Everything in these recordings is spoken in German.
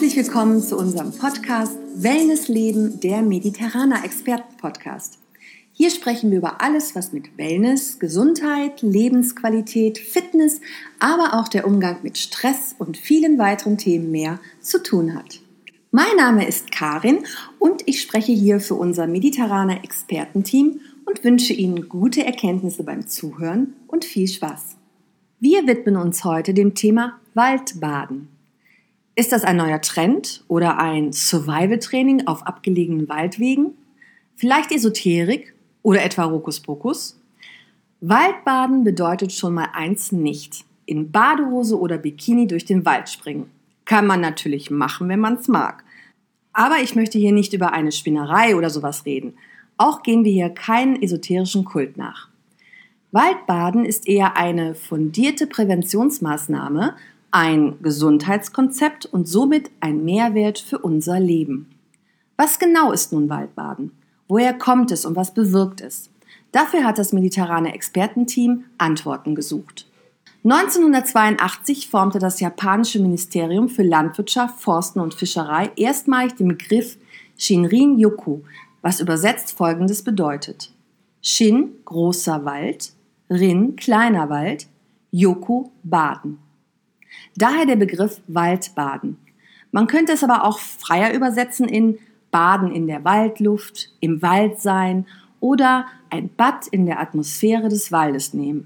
Herzlich willkommen zu unserem Podcast Wellness Leben, der Mediterraner Experten-Podcast. Hier sprechen wir über alles, was mit Wellness, Gesundheit, Lebensqualität, Fitness, aber auch der Umgang mit Stress und vielen weiteren Themen mehr zu tun hat. Mein Name ist Karin und ich spreche hier für unser Mediterraner Expertenteam und wünsche Ihnen gute Erkenntnisse beim Zuhören und viel Spaß. Wir widmen uns heute dem Thema Waldbaden. Ist das ein neuer Trend oder ein Survival-Training auf abgelegenen Waldwegen? Vielleicht Esoterik oder etwa Hokuspokus? Waldbaden bedeutet schon mal eins nicht: in Badehose oder Bikini durch den Wald springen. Kann man natürlich machen, wenn man es mag. Aber ich möchte hier nicht über eine Spinnerei oder sowas reden. Auch gehen wir hier keinen esoterischen Kult nach. Waldbaden ist eher eine fundierte Präventionsmaßnahme, ein Gesundheitskonzept und somit ein Mehrwert für unser Leben. Was genau ist nun Waldbaden? Woher kommt es und was bewirkt es? Dafür hat das mediterrane Expertenteam Antworten gesucht. 1982 formte das japanische Ministerium für Landwirtschaft, Forsten und Fischerei erstmalig den Begriff Shinrin-yoku, was übersetzt Folgendes bedeutet: Shin, großer Wald, Rin, kleiner Wald, Yoku, Baden. Daher der Begriff Waldbaden. Man könnte es aber auch freier übersetzen in Baden in der Waldluft, im Wald sein oder ein Bad in der Atmosphäre des Waldes nehmen.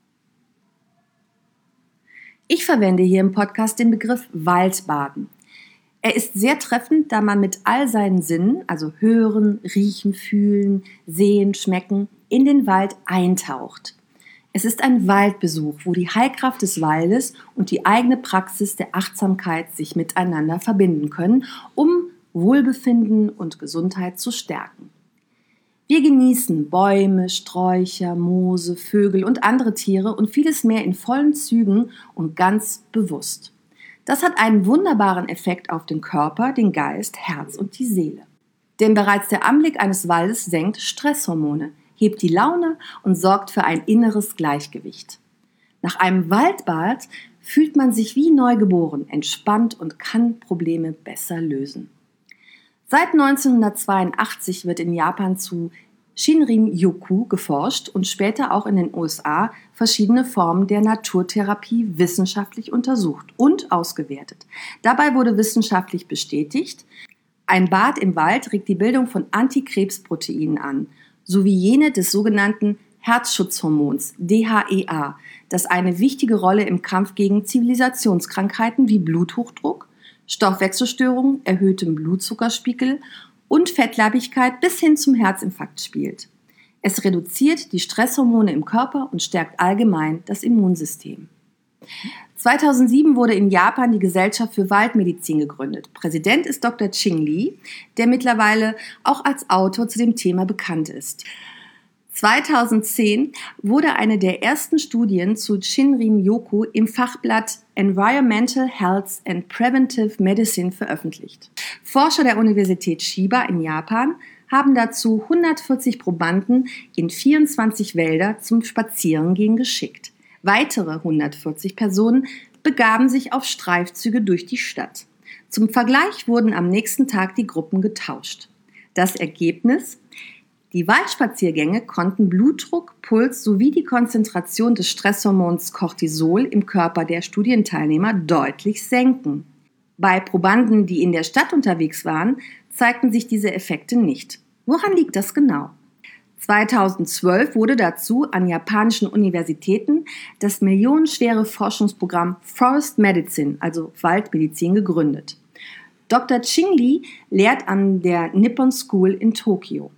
Ich verwende hier im Podcast den Begriff Waldbaden. Er ist sehr treffend, da man mit all seinen Sinnen, also hören, riechen, fühlen, sehen, schmecken, in den Wald eintaucht. Es ist ein Waldbesuch, wo die Heilkraft des Waldes und die eigene Praxis der Achtsamkeit sich miteinander verbinden können, um Wohlbefinden und Gesundheit zu stärken. Wir genießen Bäume, Sträucher, Moose, Vögel und andere Tiere und vieles mehr in vollen Zügen und ganz bewusst. Das hat einen wunderbaren Effekt auf den Körper, den Geist, Herz und die Seele. Denn bereits der Anblick eines Waldes senkt Stresshormone, hebt die Laune und sorgt für ein inneres Gleichgewicht. Nach einem Waldbad fühlt man sich wie neugeboren, entspannt und kann Probleme besser lösen. Seit 1982 wird in Japan zu Shinrin-yoku geforscht und später auch in den USA verschiedene Formen der Naturtherapie wissenschaftlich untersucht und ausgewertet. Dabei wurde wissenschaftlich bestätigt, ein Bad im Wald regt die Bildung von Antikrebsproteinen an, sowie jene des sogenannten Herzschutzhormons DHEA, das eine wichtige Rolle im Kampf gegen Zivilisationskrankheiten wie Bluthochdruck, Stoffwechselstörungen, erhöhtem Blutzuckerspiegel und Fettleibigkeit bis hin zum Herzinfarkt spielt. Es reduziert die Stresshormone im Körper und stärkt allgemein das Immunsystem. 2007 wurde in Japan die Gesellschaft für Waldmedizin gegründet. Präsident ist Dr. Ching Li, der mittlerweile auch als Autor zu dem Thema bekannt ist. 2010 wurde eine der ersten Studien zu Shinrin-yoku im Fachblatt Environmental Health and Preventive Medicine veröffentlicht. Forscher der Universität Chiba in Japan haben dazu 140 Probanden in 24 Wälder zum Spazierengehen geschickt. Weitere 140 Personen begaben sich auf Streifzüge durch die Stadt. Zum Vergleich wurden am nächsten Tag die Gruppen getauscht. Das Ergebnis: Die Waldspaziergänge konnten Blutdruck, Puls sowie die Konzentration des Stresshormons Cortisol im Körper der Studienteilnehmer deutlich senken. Bei Probanden, die in der Stadt unterwegs waren, zeigten sich diese Effekte nicht. Woran liegt das genau? 2012 wurde dazu an japanischen Universitäten das millionenschwere Forschungsprogramm Forest Medicine, also Waldmedizin, gegründet. Dr. Ching Li lehrt an der Nippon School in Tokio.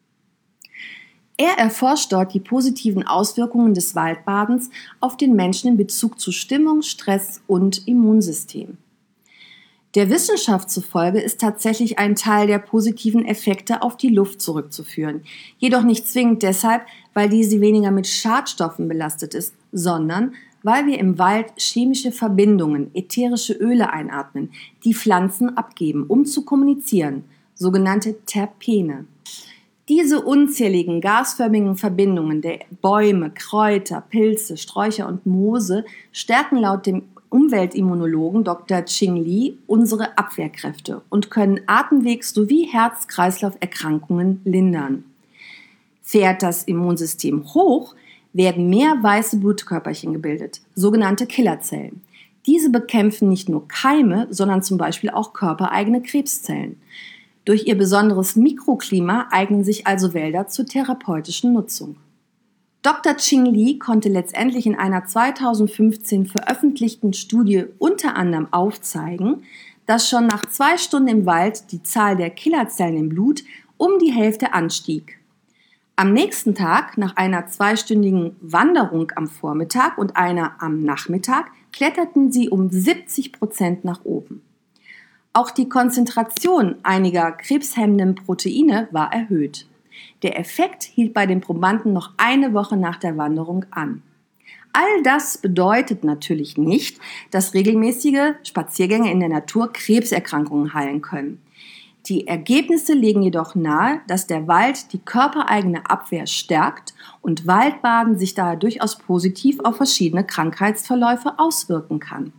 Er erforscht dort die positiven Auswirkungen des Waldbadens auf den Menschen in Bezug zu Stimmung, Stress und Immunsystem. Der Wissenschaft zufolge ist tatsächlich ein Teil der positiven Effekte auf die Luft zurückzuführen, jedoch nicht zwingend deshalb, weil diese weniger mit Schadstoffen belastet ist, sondern weil wir im Wald chemische Verbindungen, ätherische Öle einatmen, die Pflanzen abgeben, um zu kommunizieren, sogenannte Terpene. Diese unzähligen gasförmigen Verbindungen der Bäume, Kräuter, Pilze, Sträucher und Moose stärken laut dem Umweltimmunologen Dr. Qing Li unsere Abwehrkräfte und können Atemwegs- sowie Herz-Kreislauf-Erkrankungen lindern. Fährt das Immunsystem hoch, werden mehr weiße Blutkörperchen gebildet, sogenannte Killerzellen. Diese bekämpfen nicht nur Keime, sondern zum Beispiel auch körpereigene Krebszellen. Durch ihr besonderes Mikroklima eignen sich also Wälder zur therapeutischen Nutzung. Dr. Qing Li konnte letztendlich in einer 2015 veröffentlichten Studie unter anderem aufzeigen, dass schon nach 2 Stunden im Wald die Zahl der Killerzellen im Blut um die Hälfte anstieg. Am nächsten Tag, nach einer 2-stündigen Wanderung am Vormittag und einer am Nachmittag, kletterten sie um 70% nach oben. Auch die Konzentration einiger krebshemmenden Proteine war erhöht. Der Effekt hielt bei den Probanden noch 1 Woche nach der Wanderung an. All das bedeutet natürlich nicht, dass regelmäßige Spaziergänge in der Natur Krebserkrankungen heilen können. Die Ergebnisse legen jedoch nahe, dass der Wald die körpereigene Abwehr stärkt und Waldbaden sich daher durchaus positiv auf verschiedene Krankheitsverläufe auswirken kann.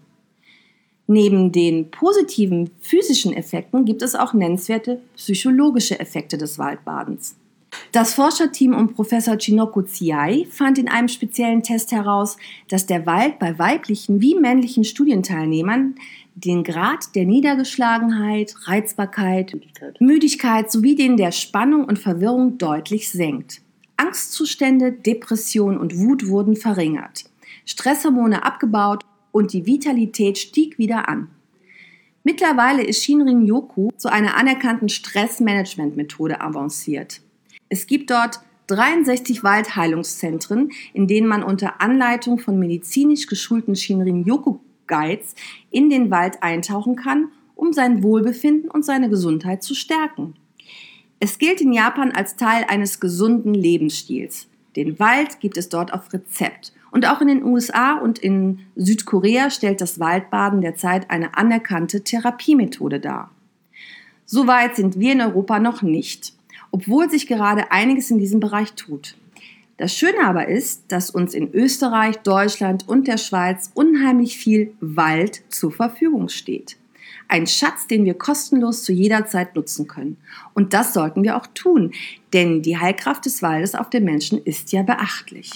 Neben den positiven physischen Effekten gibt es auch nennenswerte psychologische Effekte des Waldbadens. Das Forscherteam um Professor Chinoko Ziai fand in einem speziellen Test heraus, dass der Wald bei weiblichen wie männlichen Studienteilnehmern den Grad der Niedergeschlagenheit, Reizbarkeit, Müdigkeit sowie den der Spannung und Verwirrung deutlich senkt. Angstzustände, Depression und Wut wurden verringert, Stresshormone abgebaut und die Vitalität stieg wieder an. Mittlerweile ist Shinrin-yoku zu einer anerkannten Stressmanagement-Methode avanciert. Es gibt dort 63 Waldheilungszentren, in denen man unter Anleitung von medizinisch geschulten Shinrin-yoku-Guides in den Wald eintauchen kann, um sein Wohlbefinden und seine Gesundheit zu stärken. Es gilt in Japan als Teil eines gesunden Lebensstils. Den Wald gibt es dort auf Rezept. Und auch in den USA und in Südkorea stellt das Waldbaden derzeit eine anerkannte Therapiemethode dar. Soweit sind wir in Europa noch nicht, obwohl sich gerade einiges in diesem Bereich tut. Das Schöne aber ist, dass uns in Österreich, Deutschland und der Schweiz unheimlich viel Wald zur Verfügung steht. Ein Schatz, den wir kostenlos zu jeder Zeit nutzen können. Und das sollten wir auch tun, denn die Heilkraft des Waldes auf den Menschen ist ja beachtlich.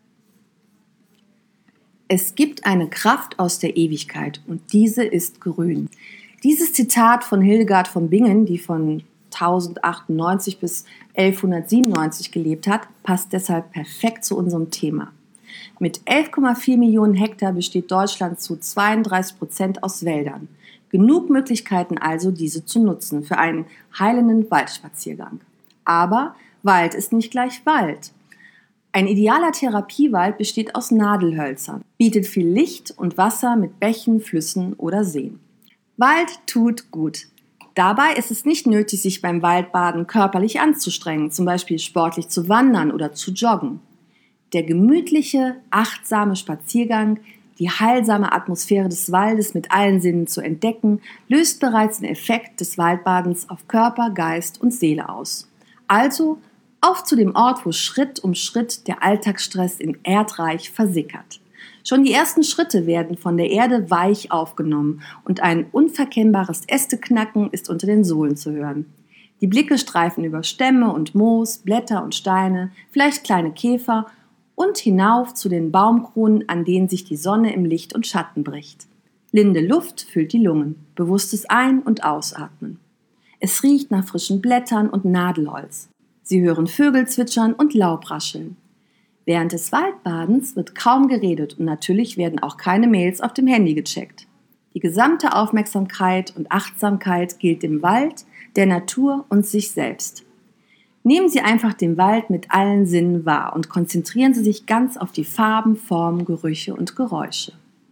Es gibt eine Kraft aus der Ewigkeit und diese ist grün. Dieses Zitat von Hildegard von Bingen, die von 1098 bis 1197 gelebt hat, passt deshalb perfekt zu unserem Thema. Mit 11,4 Millionen Hektar besteht Deutschland zu 32% aus Wäldern. Genug Möglichkeiten also, diese zu nutzen für einen heilenden Waldspaziergang. Aber Wald ist nicht gleich Wald. Ein idealer Therapiewald besteht aus Nadelhölzern, bietet viel Licht und Wasser mit Bächen, Flüssen oder Seen. Wald tut gut. Dabei ist es nicht nötig, sich beim Waldbaden körperlich anzustrengen, zum Beispiel sportlich zu wandern oder zu joggen. Der gemütliche, achtsame Spaziergang, die heilsame Atmosphäre des Waldes mit allen Sinnen zu entdecken, löst bereits den Effekt des Waldbadens auf Körper, Geist und Seele aus. Also auf zu dem Ort, wo Schritt um Schritt der Alltagsstress im Erdreich versickert. Schon die ersten Schritte werden von der Erde weich aufgenommen und ein unverkennbares Ästeknacken ist unter den Sohlen zu hören. Die Blicke streifen über Stämme und Moos, Blätter und Steine, vielleicht kleine Käfer und hinauf zu den Baumkronen, an denen sich die Sonne im Licht und Schatten bricht. Linde Luft füllt die Lungen, bewusstes Ein- und Ausatmen. Es riecht nach frischen Blättern und Nadelholz. Sie hören Vögel zwitschern und Laub rascheln. Während des Waldbadens wird kaum geredet und natürlich werden auch keine Mails auf dem Handy gecheckt. Die gesamte Aufmerksamkeit und Achtsamkeit gilt dem Wald, der Natur und sich selbst. Nehmen Sie einfach den Wald mit allen Sinnen wahr und konzentrieren Sie sich ganz auf die Farben, Formen, Gerüche und Geräusche.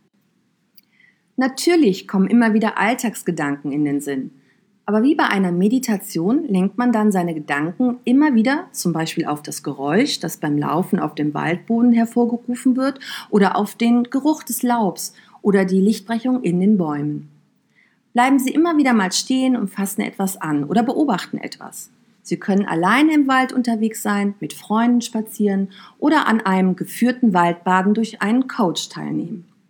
Natürlich kommen immer wieder Alltagsgedanken in den Sinn. Aber wie bei einer Meditation lenkt man dann seine Gedanken immer wieder zum Beispiel auf das Geräusch, das beim Laufen auf dem Waldboden hervorgerufen wird, oder auf den Geruch des Laubs oder die Lichtbrechung in den Bäumen. Bleiben Sie immer wieder mal stehen und fassen etwas an oder beobachten etwas. Sie können alleine im Wald unterwegs sein, mit Freunden spazieren oder an einem geführten Waldbaden durch einen Coach teilnehmen.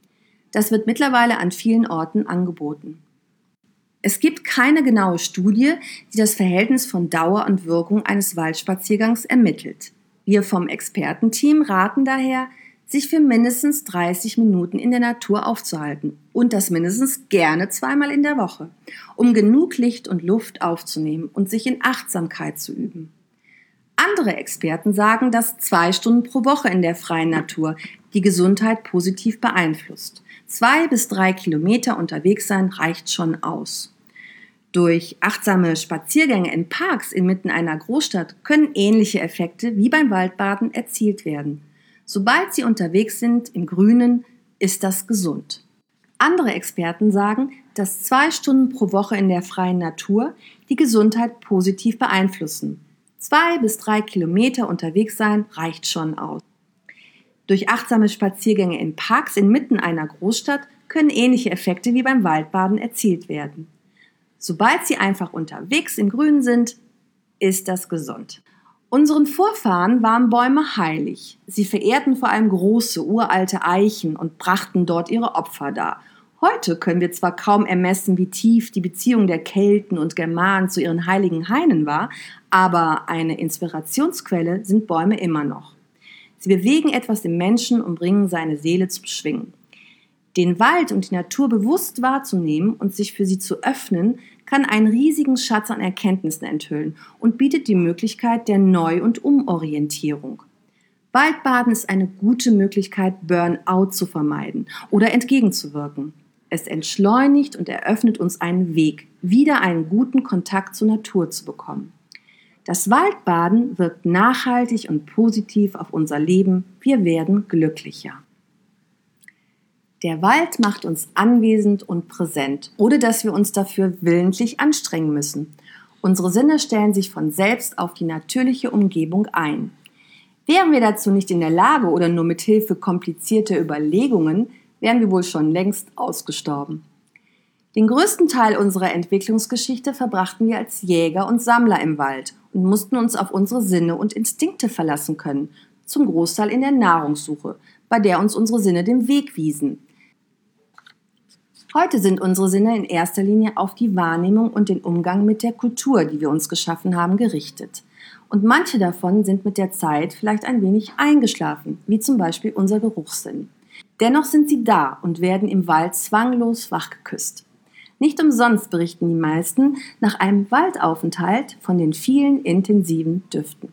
Das wird mittlerweile an vielen Orten angeboten. Es gibt keine genaue Studie, die das Verhältnis von Dauer und Wirkung eines Waldspaziergangs ermittelt. Wir vom Expertenteam raten daher, sich für mindestens 30 Minuten in der Natur aufzuhalten und das mindestens gerne 2-mal in der Woche, um genug Licht und Luft aufzunehmen und sich in Achtsamkeit zu üben. Andere Experten sagen, dass 2 Stunden pro Woche in der freien Natur die Gesundheit positiv beeinflusst. 2 bis 3 Kilometer unterwegs sein reicht schon aus. Durch achtsame Spaziergänge in Parks inmitten einer Großstadt können ähnliche Effekte wie beim Waldbaden erzielt werden. Sobald Sie unterwegs sind im Grünen, ist das gesund. Andere Experten sagen, dass 2 Stunden pro Woche in der freien Natur die Gesundheit positiv beeinflussen. 2 bis 3 Kilometer unterwegs sein reicht schon aus. Durch achtsame Spaziergänge in Parks inmitten einer Großstadt können ähnliche Effekte wie beim Waldbaden erzielt werden. Sobald Sie einfach unterwegs im Grünen sind, ist das gesund. Unseren Vorfahren waren Bäume heilig. Sie verehrten vor allem große, uralte Eichen und brachten dort ihre Opfer dar. Heute können wir zwar kaum ermessen, wie tief die Beziehung der Kelten und Germanen zu ihren heiligen Hainen war, aber eine Inspirationsquelle sind Bäume immer noch. Sie bewegen etwas im Menschen und bringen seine Seele zum Schwingen. Den Wald und die Natur bewusst wahrzunehmen und sich für sie zu öffnen, kann einen riesigen Schatz an Erkenntnissen enthüllen und bietet die Möglichkeit der Neu- und Umorientierung. Waldbaden ist eine gute Möglichkeit, Burnout zu vermeiden oder entgegenzuwirken. Es entschleunigt und eröffnet uns einen Weg, wieder einen guten Kontakt zur Natur zu bekommen. Das Waldbaden wirkt nachhaltig und positiv auf unser Leben. Wir werden glücklicher. Der Wald macht uns anwesend und präsent, ohne dass wir uns dafür willentlich anstrengen müssen. Unsere Sinne stellen sich von selbst auf die natürliche Umgebung ein. Wären wir dazu nicht in der Lage oder nur mit Hilfe komplizierter Überlegungen, wären wir wohl schon längst ausgestorben. Den größten Teil unserer Entwicklungsgeschichte verbrachten wir als Jäger und Sammler im Wald und mussten uns auf unsere Sinne und Instinkte verlassen können, zum Großteil in der Nahrungssuche, bei der uns unsere Sinne den Weg wiesen. Heute sind unsere Sinne in erster Linie auf die Wahrnehmung und den Umgang mit der Kultur, die wir uns geschaffen haben, gerichtet. Und manche davon sind mit der Zeit vielleicht ein wenig eingeschlafen, wie zum Beispiel unser Geruchssinn. Dennoch sind sie da und werden im Wald zwanglos wachgeküsst. Nicht umsonst berichten die meisten nach einem Waldaufenthalt von den vielen intensiven Düften.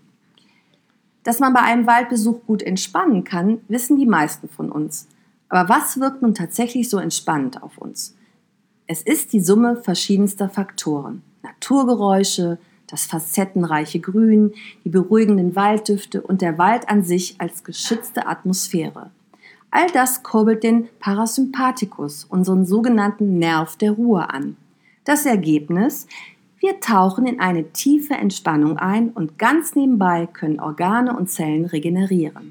Dass man bei einem Waldbesuch gut entspannen kann, wissen die meisten von uns. Aber was wirkt nun tatsächlich so entspannend auf uns? Es ist die Summe verschiedenster Faktoren. Naturgeräusche, das facettenreiche Grün, die beruhigenden Walddüfte und der Wald an sich als geschützte Atmosphäre. All das kurbelt den Parasympathikus, unseren sogenannten Nerv der Ruhe, an. Das Ergebnis: Wir tauchen in eine tiefe Entspannung ein und ganz nebenbei können Organe und Zellen regenerieren.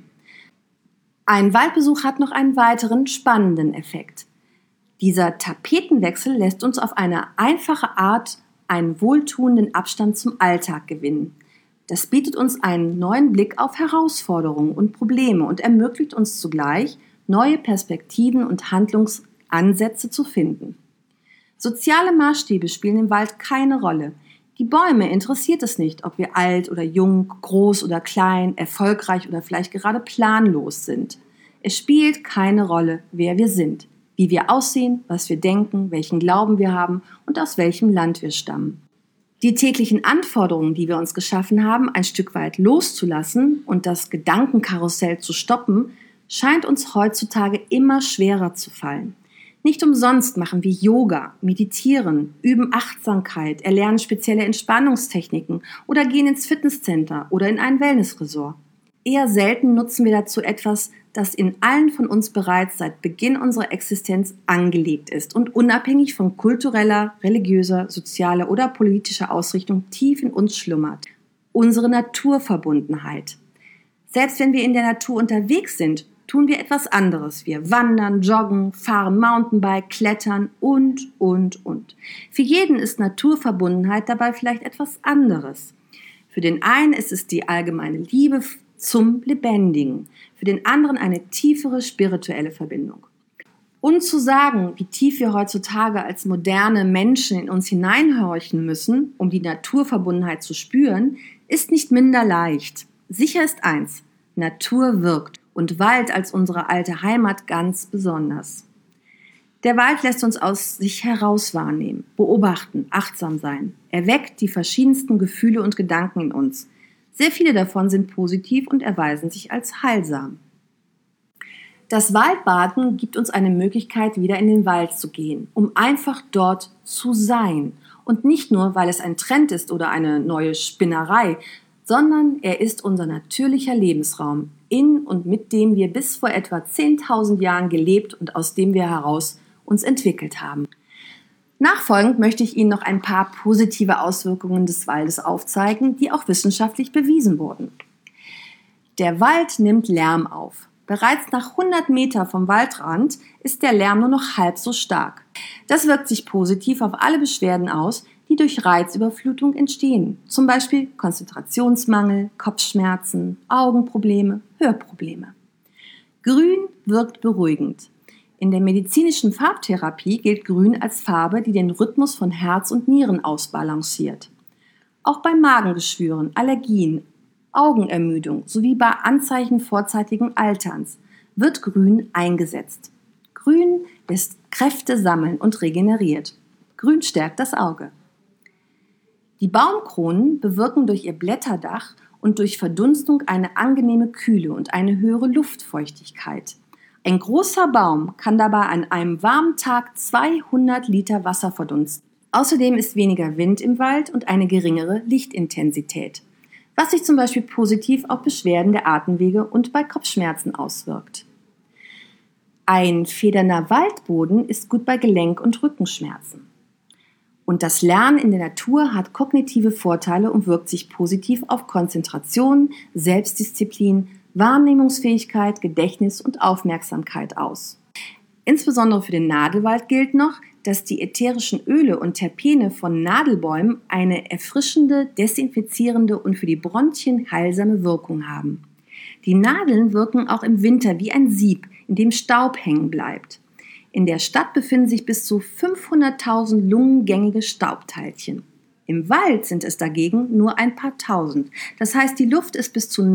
Ein Waldbesuch hat noch einen weiteren spannenden Effekt. Dieser Tapetenwechsel lässt uns auf eine einfache Art einen wohltuenden Abstand zum Alltag gewinnen. Das bietet uns einen neuen Blick auf Herausforderungen und Probleme und ermöglicht uns zugleich, neue Perspektiven und Handlungsansätze zu finden. Soziale Maßstäbe spielen im Wald keine Rolle. Die Bäume interessiert es nicht, ob wir alt oder jung, groß oder klein, erfolgreich oder vielleicht gerade planlos sind. Es spielt keine Rolle, wer wir sind, wie wir aussehen, was wir denken, welchen Glauben wir haben und aus welchem Land wir stammen. Die täglichen Anforderungen, die wir uns geschaffen haben, ein Stück weit loszulassen und das Gedankenkarussell zu stoppen, scheint uns heutzutage immer schwerer zu fallen. Nicht umsonst machen wir Yoga, meditieren, üben Achtsamkeit, erlernen spezielle Entspannungstechniken oder gehen ins Fitnesscenter oder in ein Wellnessresort. Eher selten nutzen wir dazu etwas, das in allen von uns bereits seit Beginn unserer Existenz angelegt ist und unabhängig von kultureller, religiöser, sozialer oder politischer Ausrichtung tief in uns schlummert. Unsere Naturverbundenheit. Selbst wenn wir in der Natur unterwegs sind, tun wir etwas anderes. Wir wandern, joggen, fahren Mountainbike, klettern und. Für jeden ist Naturverbundenheit dabei vielleicht etwas anderes. Für den einen ist es die allgemeine Liebe zum Lebendigen, für den anderen eine tiefere spirituelle Verbindung. Und zu sagen, wie tief wir heutzutage als moderne Menschen in uns hineinhorchen müssen, um die Naturverbundenheit zu spüren, ist nicht minder leicht. Sicher ist eins: Natur wirkt und Wald als unsere alte Heimat ganz besonders. Der Wald lässt uns aus sich heraus wahrnehmen, beobachten, achtsam sein. Er weckt die verschiedensten Gefühle und Gedanken in uns. Sehr viele davon sind positiv und erweisen sich als heilsam. Das Waldbaden gibt uns eine Möglichkeit, wieder in den Wald zu gehen, um einfach dort zu sein. Und nicht nur, weil es ein Trend ist oder eine neue Spinnerei, sondern er ist unser natürlicher Lebensraum, in und mit dem wir bis vor etwa 10.000 Jahren gelebt und aus dem wir heraus uns entwickelt haben. Nachfolgend möchte ich Ihnen noch ein paar positive Auswirkungen des Waldes aufzeigen, die auch wissenschaftlich bewiesen wurden. Der Wald nimmt Lärm auf. Bereits nach 100 Meter vom Waldrand ist der Lärm nur noch halb so stark. Das wirkt sich positiv auf alle Beschwerden aus, die durch Reizüberflutung entstehen. Zum Beispiel Konzentrationsmangel, Kopfschmerzen, Augenprobleme, Hörprobleme. Grün wirkt beruhigend. In der medizinischen Farbtherapie gilt Grün als Farbe, die den Rhythmus von Herz und Nieren ausbalanciert. Auch bei Magengeschwüren, Allergien, Augenermüdung sowie bei Anzeichen vorzeitigen Alterns wird Grün eingesetzt. Grün lässt Kräfte sammeln und regeneriert. Grün stärkt das Auge. Die Baumkronen bewirken durch ihr Blätterdach und durch Verdunstung eine angenehme Kühle und eine höhere Luftfeuchtigkeit. Ein großer Baum kann dabei an einem warmen Tag 200 Liter Wasser verdunsten. Außerdem ist weniger Wind im Wald und eine geringere Lichtintensität, was sich zum Beispiel positiv auf Beschwerden der Atemwege und bei Kopfschmerzen auswirkt. Ein federnder Waldboden ist gut bei Gelenk- und Rückenschmerzen. Und das Lernen in der Natur hat kognitive Vorteile und wirkt sich positiv auf Konzentration, Selbstdisziplin, Wahrnehmungsfähigkeit, Gedächtnis und Aufmerksamkeit aus. Insbesondere für den Nadelwald gilt noch, dass die ätherischen Öle und Terpene von Nadelbäumen eine erfrischende, desinfizierende und für die Bronchien heilsame Wirkung haben. Die Nadeln wirken auch im Winter wie ein Sieb, in dem Staub hängen bleibt. In der Stadt befinden sich bis zu 500.000 lungengängige Staubteilchen. Im Wald sind es dagegen nur ein paar tausend. Das heißt, die Luft ist bis zu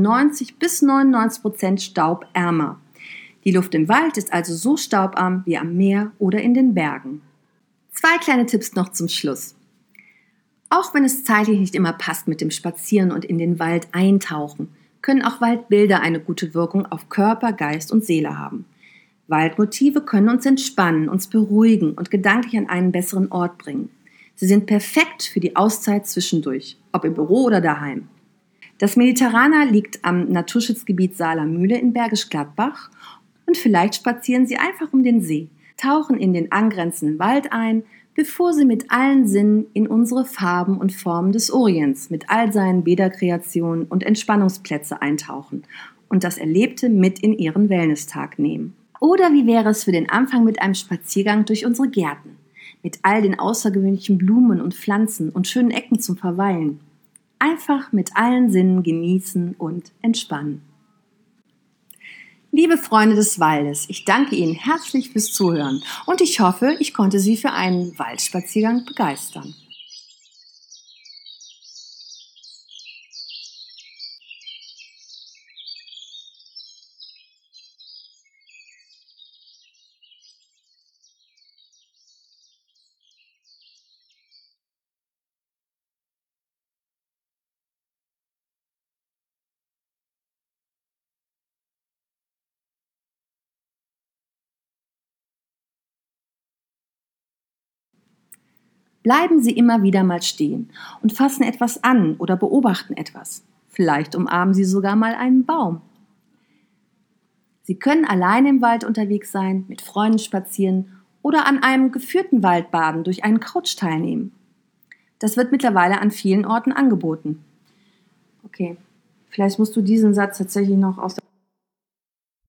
90-99% staubärmer. Die Luft im Wald ist also so staubarm wie am Meer oder in den Bergen. 2 kleine Tipps noch zum Schluss. Auch wenn es zeitlich nicht immer passt mit dem Spazieren und in den Wald eintauchen, können auch Waldbilder eine gute Wirkung auf Körper, Geist und Seele haben. Waldmotive können uns entspannen, uns beruhigen und gedanklich an einen besseren Ort bringen. Sie sind perfekt für die Auszeit zwischendurch, ob im Büro oder daheim. Das Mediterraner liegt am Naturschutzgebiet Saaler-Mühle in Bergisch Gladbach und vielleicht spazieren Sie einfach um den See, tauchen in den angrenzenden Wald ein, bevor Sie mit allen Sinnen in unsere Farben und Formen des Orients mit all seinen Bäderkreationen und Entspannungsplätze eintauchen und das Erlebte mit in Ihren Wellness-Tag nehmen. Oder wie wäre es für den Anfang mit einem Spaziergang durch unsere Gärten, mit all den außergewöhnlichen Blumen und Pflanzen und schönen Ecken zum Verweilen. Einfach mit allen Sinnen genießen und entspannen. Liebe Freunde des Waldes, ich danke Ihnen herzlich fürs Zuhören und ich hoffe, ich konnte Sie für einen Waldspaziergang begeistern. Bleiben Sie immer wieder mal stehen und fassen etwas an oder beobachten etwas. Vielleicht umarmen Sie sogar mal einen Baum. Sie können allein im Wald unterwegs sein, mit Freunden spazieren oder an einem geführten Waldbaden durch einen Coach teilnehmen. Das wird mittlerweile an vielen Orten angeboten. Okay, vielleicht musst du diesen Satz tatsächlich noch aus